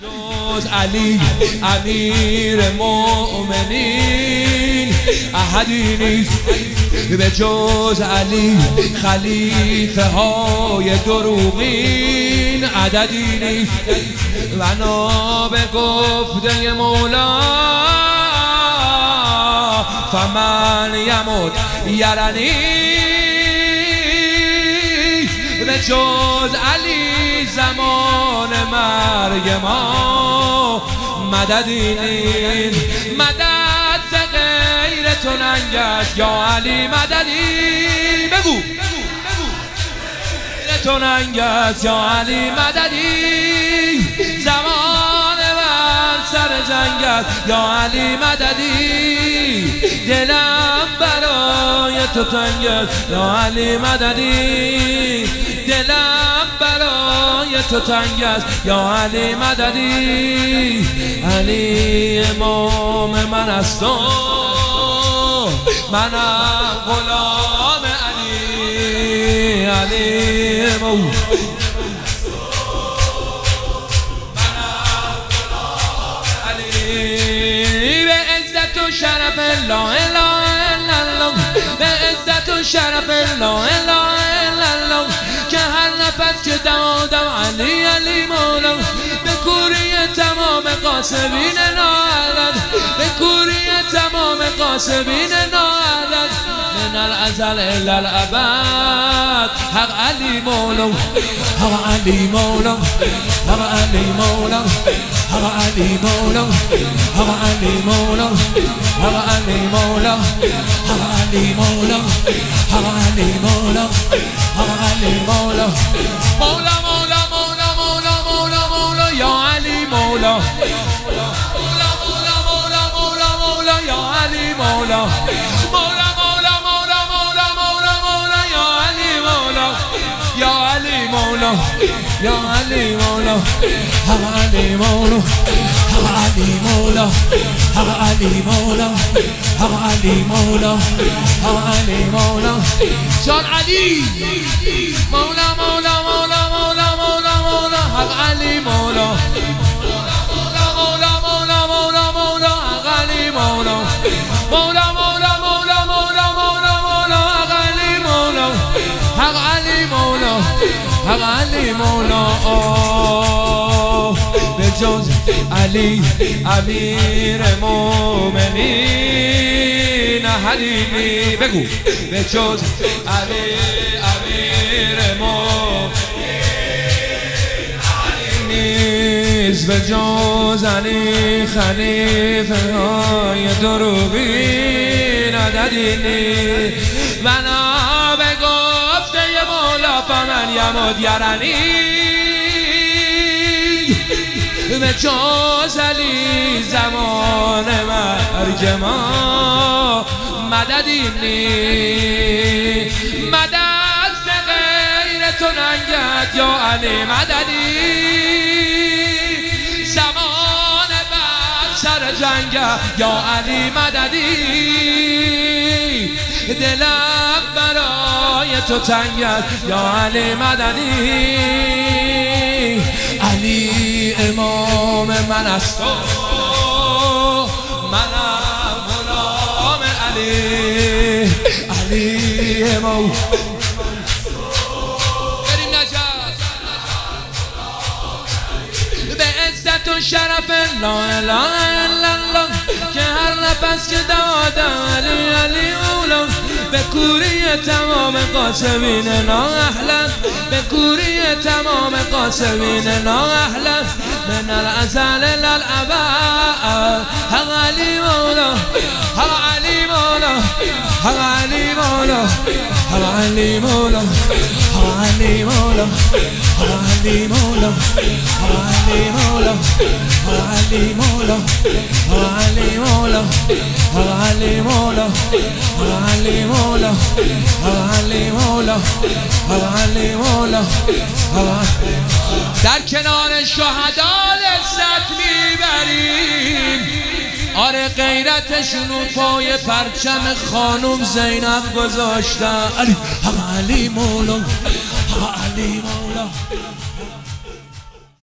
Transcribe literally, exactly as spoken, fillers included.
جز علی امیر مؤمنین احدی نیست، به جز علی خلیفه های دروغین عددی نیست. بنا به گفته مولا فمن یموت یرنی، به جز علی زمان مرگ ما مددی نیست. مدد ز غیر تو ننگست یا علی مددی، بگو تو ننگست یا علی مددی، زمان بر سر جنگست یا علی مددی، دلم برای تو تنگست یا علی مددی، دلم برای تو تنگست یا علی مددی. علی امام من است و منم غلام علی، علی امام به عزت و شرف لا اله الا الله، به عزت و شرف لا اله الا الله، که هر نفس که دادم علی علی مولا، به کوری تمام قاسمین ناعدد، به کوری تمام قاسمین ناعدد، من الازل الی الابد. حق علی مولا، حق علی مولا، حق علی مولا، حق علی مولا، حق علی مولا، حق علی مولا، حق علی مولا، حق علی مولا، حق علی مولا، مولا مولا مولا مولا مولا مولا یا علی مولا، مولا مولا مولا مولا مولا یا علی مولا، مولا مولا مولا مولا مولا مولا یا علی مولا، یا علی مولا، یا علی مولا، حق علی مولا، حق علی مولا، حق علی مولا، حق علی مولا، حق علی مولا، جان علی مولا مولا مولا مولا مولا مولا، حق علی مولا، مولا مولا مولا مولا مولا، حق علی مولا، مولا مولا مولا مولا مولا مولا، حق علی مولا، حق علی مولا، حق علی مولا. به جز علی امیر مومنین احدی نیست، بگو به جز علی امیر مومنین احدی نیست، به جز علی خلیفه های دروغین عددی نیست. بنا به گفته مولا فمن یموت یرنی، به جز علی زمان مرگ ما مددی نیست. مدد ز غیر تو ننگست یا علی مددی، زمان بر سر جنگست یا علی مددی، دلم برای تو تنگست یا علی مددی. علی امام من است و منم غلام علی، علی امام بریم نجات. به عزت و شرف لا اله الا الله، که هر نفس که دادم علی علی اولا، به کوری تمام قاسمین نااهلت، به کوری تمام قاسمین نااهلت، من الازل الی الابد. حق علی مولا، حق علی مولا، حق علی مولا، حق علی مولا، حق علی مولا، حق علی مولا، حق علی مولا، حق علی مولا، حق علی مولا، حق علی مولا، حق علی مولا، حق علی مولا، حق علی مولا. در کنار شهدا لذت میبریم، آره غیرتشونو پای پرچم خانم زینب گذاشتن. علی حق علی مولا، حق علی مولا.